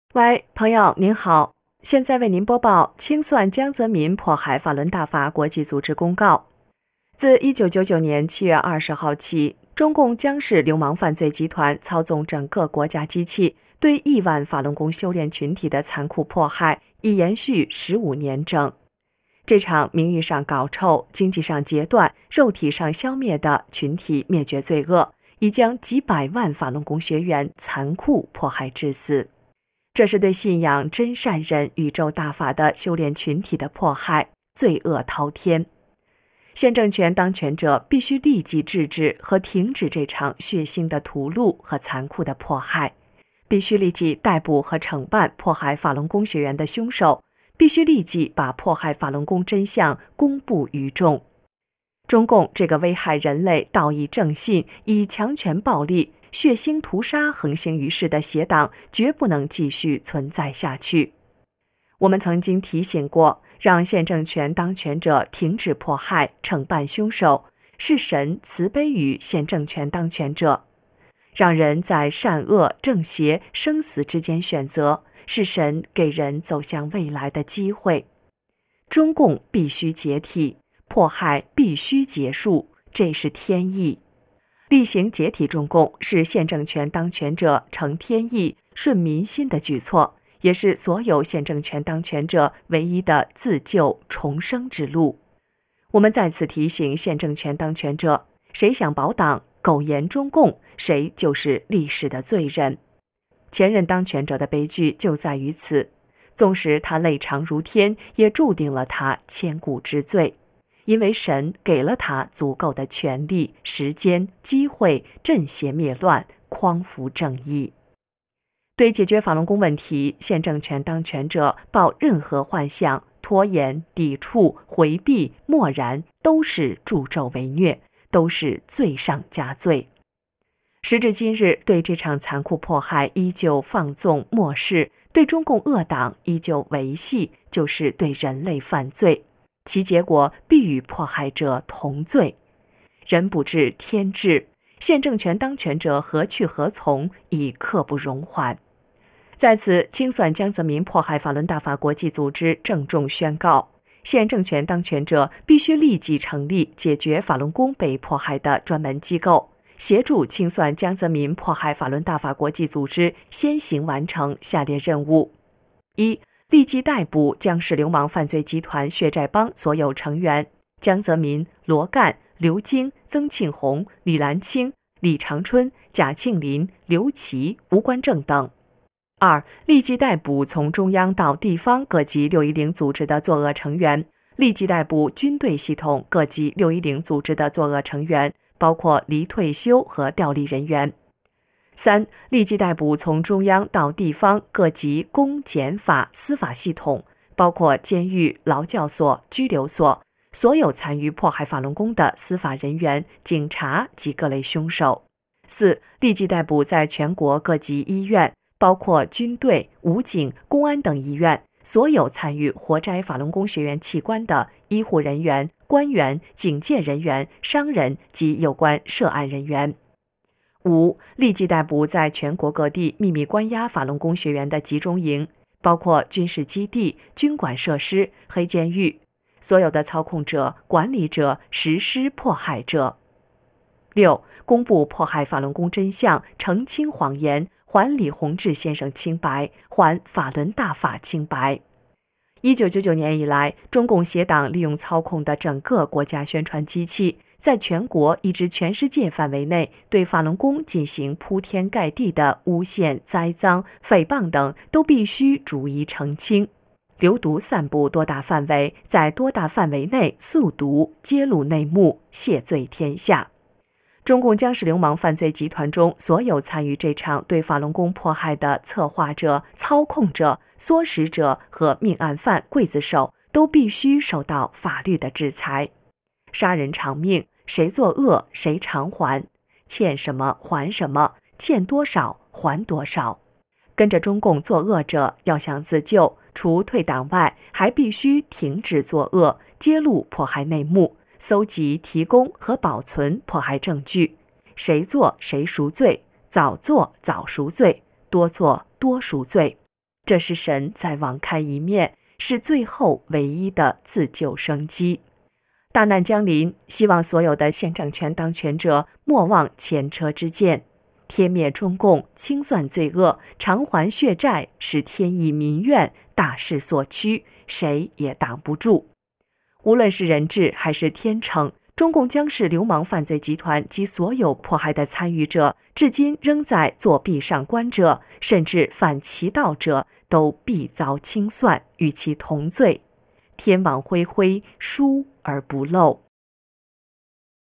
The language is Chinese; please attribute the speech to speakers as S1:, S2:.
S1: 喂，朋友您好，现在为您播报清算江泽民迫害法轮大法国际组织公告。自1999年7月20号起，中共江氏流氓犯罪集团操纵整个国家机器，对亿万法轮功修炼群体的残酷迫害已延续15年整。这场名义上搞臭、经济上截断、肉体上消灭的群体灭绝罪恶，已将几百万法轮功学员残酷迫害致死。这是对信仰真善人宇宙大法的修炼群体的迫害，罪恶滔天。现政权当权者必须立即制止和停止这场血腥的屠戮和残酷的迫害，必须立即逮捕和惩办迫害法轮功学员的凶手，必须立即把迫害法轮功真相公布于众。中共这个危害人类道义正信、以强权暴力血腥屠杀横行于世的邪党绝不能继续存在下去。我们曾经提醒过，让现政权当权者停止迫害、惩办凶手，是神慈悲于现政权当权者；让人在善恶、正邪、生死之间选择，是神给人走向未来的机会。中共必须解体，迫害必须结束，这是天意。厉行解体中共是现政权当权者承天意、顺民心的举措，也是所有现政权当权者唯一的自救重生之路。我们再次提醒现政权当权者，谁想保党、苟延中共，谁就是历史的罪人。前任当权者的悲剧就在于此，纵使他累长如天，也注定了他千古之罪。因为神给了他足够的权力、时间、机会，镇邪灭乱，匡扶正义。对解决法轮功问题，现政权当权者抱任何幻想、拖延、抵触、回避、漠然，都是助纣为虐，都是罪上加罪。时至今日，对这场残酷迫害依旧放纵漠视，对中共恶党依旧维系，就是对人类犯罪。其结果必与迫害者同罪。人不治天治，现政权当权者何去何从，已刻不容缓。在此，清算江泽民迫害法轮大法国际组织郑重宣告：现政权当权者必须立即成立解决法轮功被迫害的专门机构，协助清算江泽民迫害法轮大法国际组织先行完成下列任务：一、立即逮捕江氏流氓犯罪集团血债帮所有成员江泽民、罗干、刘晶、曾庆红、李兰清、李长春、贾庆林、刘琦、吴官正等。二、立即逮捕从中央到地方各级610组织的作恶成员，立即逮捕军队系统各级610组织的作恶成员，包括离退休和调离人员。三、立即逮捕从中央到地方各级公检法司法系统，包括监狱、劳教所、拘留所，所有参与迫害法轮功的司法人员、警察及各类凶手。四、立即逮捕在全国各级医院，包括军队、武警、公安等医院，所有参与活摘法轮功学员器官的医护人员、官员、警戒人员、商人及有关涉案人员。五、立即逮捕在全国各地秘密关押法轮功学员的集中营，包括军事基地、军管设施、黑监狱，所有的操控者、管理者、实施迫害者。六、公布迫害法轮功真相，澄清谎言，还李洪志先生清白，还法轮大法清白。1999年以来，中共邪党利用操控的整个国家宣传机器，在全国以至全世界范围内对法轮功进行铺天盖地的诬陷、栽赃、诽谤等，都必须逐一澄清。流毒散布多大范围，在多大范围内速读、揭露内幕，谢罪天下。中共江氏流氓犯罪集团中所有参与这场对法轮功迫害的策划者、操控者、唆使者和命案犯、刽子手，都必须受到法律的制裁。杀人偿命，谁作恶谁偿还，欠什么还什么，欠多少还多少。跟着中共作恶者要想自救，除退党外，还必须停止作恶，揭露迫害内幕，搜集、提供和保存迫害证据，谁做谁赎罪，早做早赎罪，多做多赎罪。 这是神在网开一面，是最后唯一的自救生机。大难将临，希望所有的现政权当权者莫忘前车之鉴，天灭中共，清算罪恶，偿还血债，是天意民愿，大势所趋，谁也挡不住。无论是人治还是天惩，中共江氏流氓犯罪集团及所有迫害的参与者，至今仍在做壁上观者，甚至犯其道者，都必遭清算，与其同罪。天网恢恢，疏而不漏。